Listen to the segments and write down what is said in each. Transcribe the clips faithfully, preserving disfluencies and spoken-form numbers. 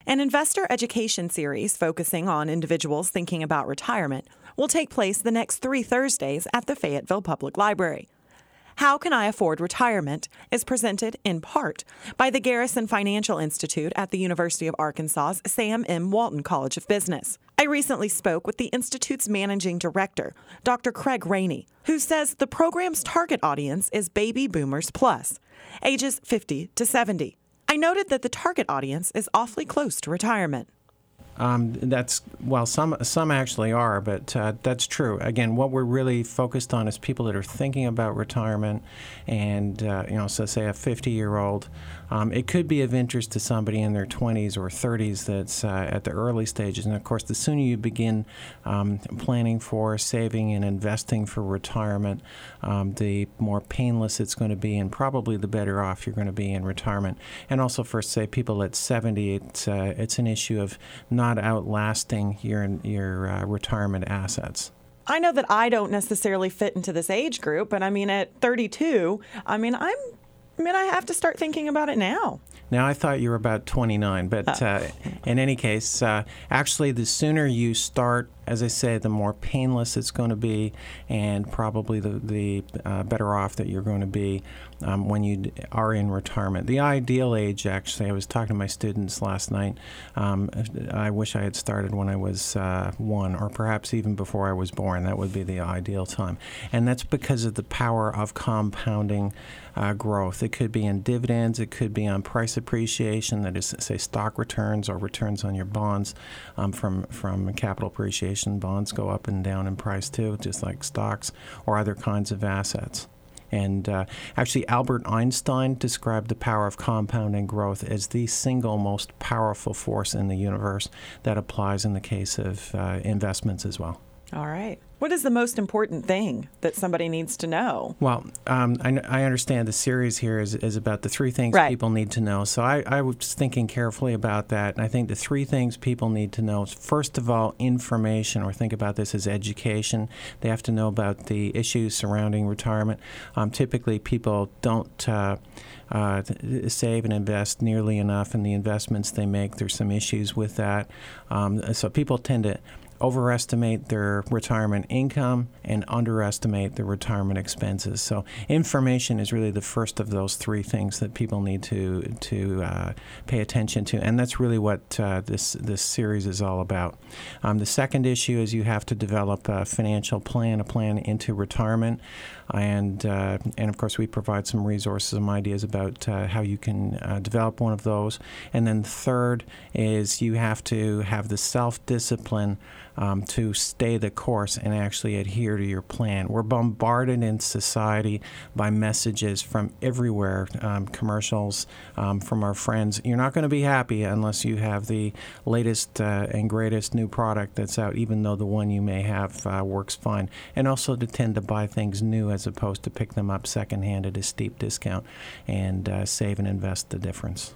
An investor education series focusing on individuals thinking about retirement will take place the next three Thursdays at the Fayetteville Public Library. How Can I Afford Retirement is presented in part by the Garrison Financial Institute at the University of Arkansas's Sam M. Walton College of Business. I recently spoke with the Institute's managing director, Doctor Craig Rainey, who says the program's target audience is baby boomers plus, ages fifty to seventy. I noted that the target audience is awfully close to retirement. Um, that's, well, some some actually are, but uh, that's true. Again, what we're really focused on is people that are thinking about retirement and, uh, you know, so say a fifty-year-old. Um, it could be of interest to somebody in their twenties or thirties that's uh, at the early stages. And, of course, the sooner you begin um, planning for, saving, and investing for retirement, um, the more painless it's going to be and probably the better off you're going to be in retirement. And also for, say, people at seventy, it's, uh, it's an issue of not outlasting your your uh, retirement assets. I know that I don't necessarily fit into this age group, but I mean, at thirty-two, I mean, I'm, I mean, I have to start thinking about it now. Now, I thought you were about twenty-nine, but uh, in any case, uh, actually, the sooner you start, as I say, the more painless it's going to be, and probably the, the uh, better off that you're going to be um, when you are in retirement. The ideal age, actually, I was talking to my students last night. Um, I wish I had started when I was uh, one, or perhaps even before I was born. That would be the ideal time. And that's because of the power of compounding uh, growth. It could be in dividends. It could be on price appreciation, that is, say, stock returns or returns on your bonds um, from, from capital appreciation. Bonds go up and down in price too, just like stocks or other kinds of assets. And uh, actually, Albert Einstein described the power of compounding growth as the single most powerful force in the universe. That applies in the case of uh, investments as well. All right. What is the most important thing that somebody needs to know? Well, um, I, I understand the series here is, is about the three things right. people need to know. So I, I was thinking carefully about that. And I think the three things people need to know is, first of all, information, or think about this as education. They have to know about the issues surrounding retirement. Um, typically, people don't uh, uh, save and invest nearly enough in the investments they make. There's some issues with that. Um, so people tend to overestimate their retirement income and underestimate their retirement expenses. So information is really the first of those three things that people need to to uh, pay attention to, and that's really what uh, this this series is all about. Um, the second issue is you have to develop a financial plan, a plan into retirement, and uh, and of course we provide some resources, some ideas about uh, how you can uh, develop one of those. And then third is you have to have the self-discipline Um, to stay the course and actually adhere to your plan. We're bombarded in society by messages from everywhere, um, commercials um, from our friends. You're not going to be happy unless you have the latest uh, and greatest new product that's out, even though the one you may have uh, works fine. And also to tend to buy things new as opposed to pick them up secondhand at a steep discount and uh, save and invest the difference.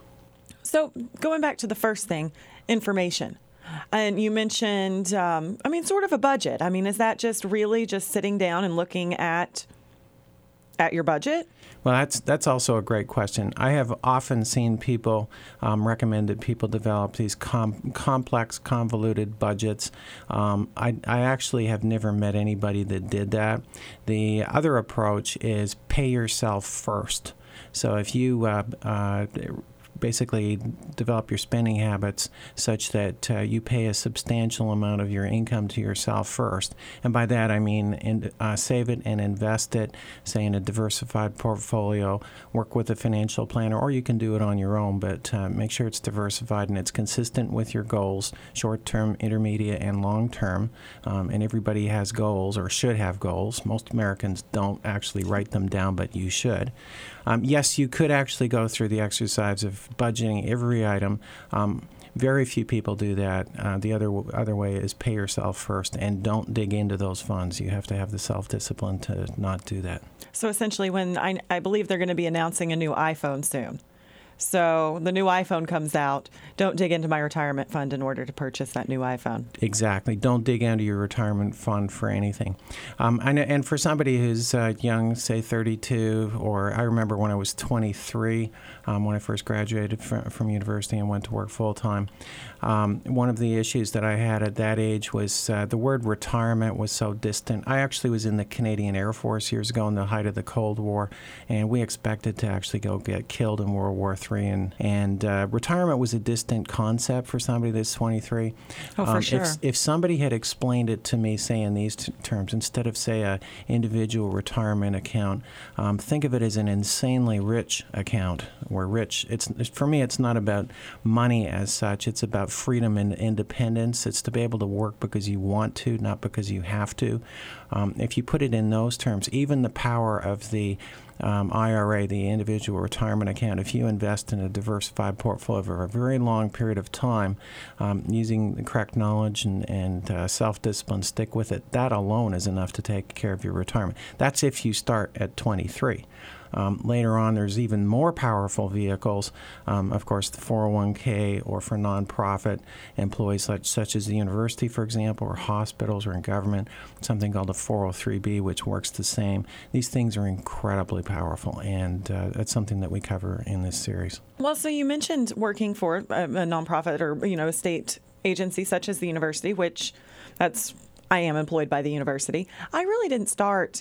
So going back to the first thing, information. And you mentioned, um, I mean, sort of a budget. I mean, is that just really just sitting down and looking at at your budget? Well, that's that's also a great question. I have often seen people um, recommend that people develop these com- complex, convoluted budgets. Um, I, I actually have never met anybody that did that. The other approach is pay yourself first. So if you uh, uh, basically develop your spending habits such that uh, you pay a substantial amount of your income to yourself first. And by that I mean in, uh, save it and invest it, say in a diversified portfolio, work with a financial planner, or you can do it on your own, but uh, make sure it's diversified and it's consistent with your goals, short-term, intermediate, and long-term. Um, and everybody has goals, or should have goals. Most Americans don't actually write them down, but you should. Um, yes, you could actually go through the exercise of budgeting every item. Um, very few people do that. Uh, the other other way is pay yourself first and don't dig into those funds. You have to have the self-discipline to not do that. So essentially, when I, I believe they're going to be announcing a new iPhone soon. So the new iPhone comes out. Don't dig into my retirement fund in order to purchase that new iPhone. Exactly. Don't dig into your retirement fund for anything. Um, and, and for somebody who's uh, young, say thirty-two, or I remember when I was twenty-three, um, when I first graduated from, from university and went to work full-time, um, one of the issues that I had at that age was uh, the word retirement was so distant. I actually was in the Canadian Air Force years ago in the height of the Cold War, and we expected to actually go get killed in World War Three, and, and uh, retirement was a distant concept for somebody that's twenty-three. Oh, for um, sure. If, if somebody had explained it to me, say in these t- terms, instead of, say, a individual retirement account, um, think of it as an insanely rich account. Where rich, it's for me, it's not about money as such. It's about freedom and independence. It's to be able to work because you want to, not because you have to. Um, if you put it in those terms, even the power of the Um, I R A, the individual retirement account, if you invest in a diversified portfolio over a very long period of time, um, using the correct knowledge and, and uh, self-discipline, stick with it, that alone is enough to take care of your retirement. That's if you start at twenty-three. Um, later on, there's even more powerful vehicles, um, of course, the four oh one k, or for nonprofit employees such, such as the university, for example, or hospitals or in government, something called a four oh three b, which works the same. These things are incredibly powerful, and uh, that's something that we cover in this series. Well, so you mentioned working for a, a nonprofit or, you know, a state agency such as the university, which that's, I am employed by the university. I really didn't start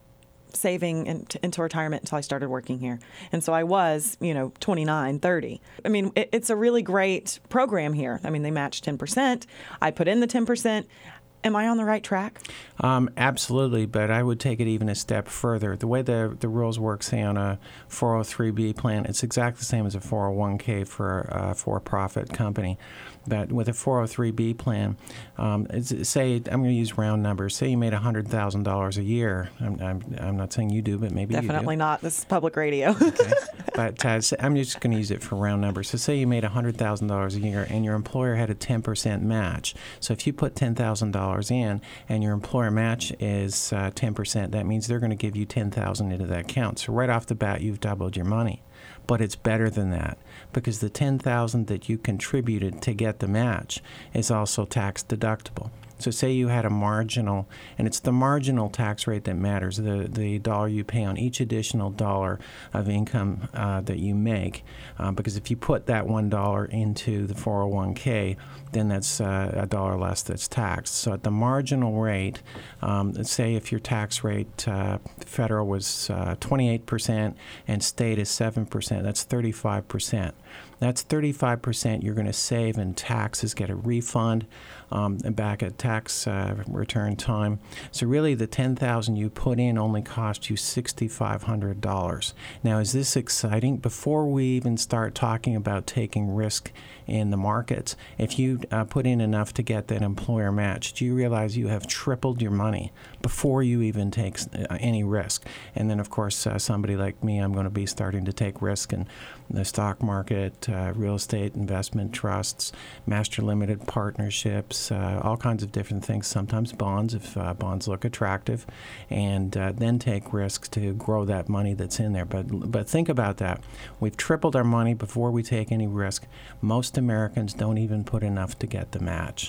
saving into, into retirement until I started working here. And so I was, you know, twenty-nine, thirty. I mean, it, it's a really great program here. I mean, they match ten percent. I put in the ten percent. Am I on the right track? Um, absolutely, but I would take it even a step further. The way the the rules work, say, on a four oh three b plan, it's exactly the same as a four oh one k for a for-profit company. But with a four oh three b plan, um, it's, say, I'm going to use round numbers. Say you made one hundred thousand dollars a year. I'm, I'm, I'm not saying you do, but maybe Definitely you do. Definitely not. This is public radio. Okay. But uh, I'm just going to use it for round numbers. So say you made one hundred thousand dollars a year and your employer had a ten percent match. So if you put ten thousand dollars in and your employer match is uh, ten percent, that means they're going to give you ten thousand dollars into that account. So right off the bat, you've doubled your money. But it's better than that, because the ten thousand dollars that you contributed to get the match is also tax deductible. So say you had a marginal, and it's the marginal tax rate that matters, the the dollar you pay on each additional dollar of income uh, that you make, uh, because if you put that one dollar into the four oh one k, then that's uh, a dollar less that's taxed. So at the marginal rate, um, let's say if your tax rate, uh, federal was uh, twenty-eight percent and state is seven percent, that's thirty-five percent. That's thirty-five percent you're going to save in taxes, get a refund um, back at tax uh, return time. So really the ten thousand dollars you put in only cost you six thousand five hundred dollars. Now, is this exciting? Before we even start talking about taking risk in the markets, if you uh, put in enough to get that employer match, do you realize you have tripled your money before you even take uh, any risk? And then, of course, uh, somebody like me, I'm going to be starting to take risk in the stock market, uh, real estate investment trusts, master limited partnerships, uh, all kinds of different things, sometimes bonds if uh, bonds look attractive, and uh, then take risks to grow that money that's in there. But, but think about that. We've tripled our money before we take any risk. Most Americans don't even put enough to get the match.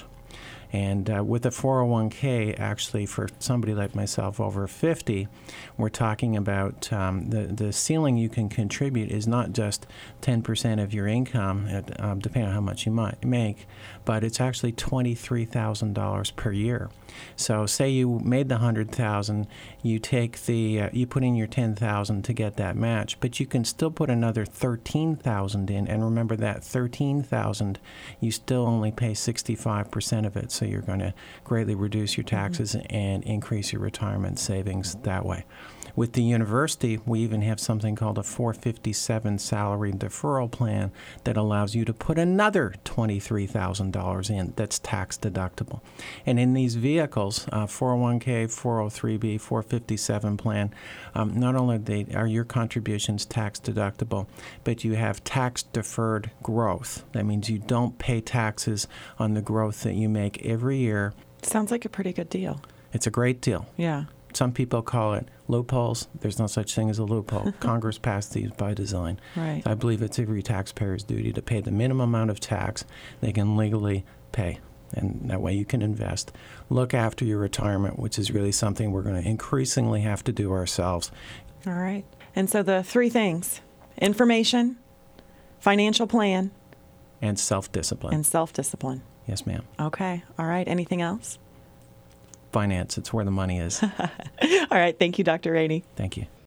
And uh, with a four oh one k, actually, for somebody like myself over fifty, we're talking about um, the, the ceiling you can contribute is not just ten percent of your income, at, um, depending on how much you might make, but it's actually twenty-three thousand dollars per year. So say you made the one hundred thousand dollars, you take the, uh, you put in your ten thousand dollars to get that match, but you can still put another thirteen thousand dollars in, and remember that thirteen thousand dollars, you still only pay sixty-five percent of it. So you're going to greatly reduce your taxes mm-hmm. and increase your retirement savings that way. With the university, we even have something called a four fifty-seven salary deferral plan that allows you to put another twenty-three thousand dollars in that's tax deductible. And in these vehicles, uh, four oh one k, four oh three b, four fifty-seven plan, um, not only they, are your contributions tax deductible, but you have tax deferred growth. That means you don't pay taxes on the growth that you make every year. Sounds like a pretty good deal. It's a great deal. Yeah. some people call it loopholes. There's no such thing as a loophole. Congress passed these by design. Right. I believe it's every taxpayer's duty to pay the minimum amount of tax they can legally pay. And that way you can invest. Look after your retirement, which is really something we're going to increasingly have to do ourselves. All right. And so the three things: information, financial plan, And self-discipline. and self-discipline. Yes, ma'am. Okay. All right. Anything else? Finance, it's where the money is. All right. Thank you, Doctor Rainey. Thank you.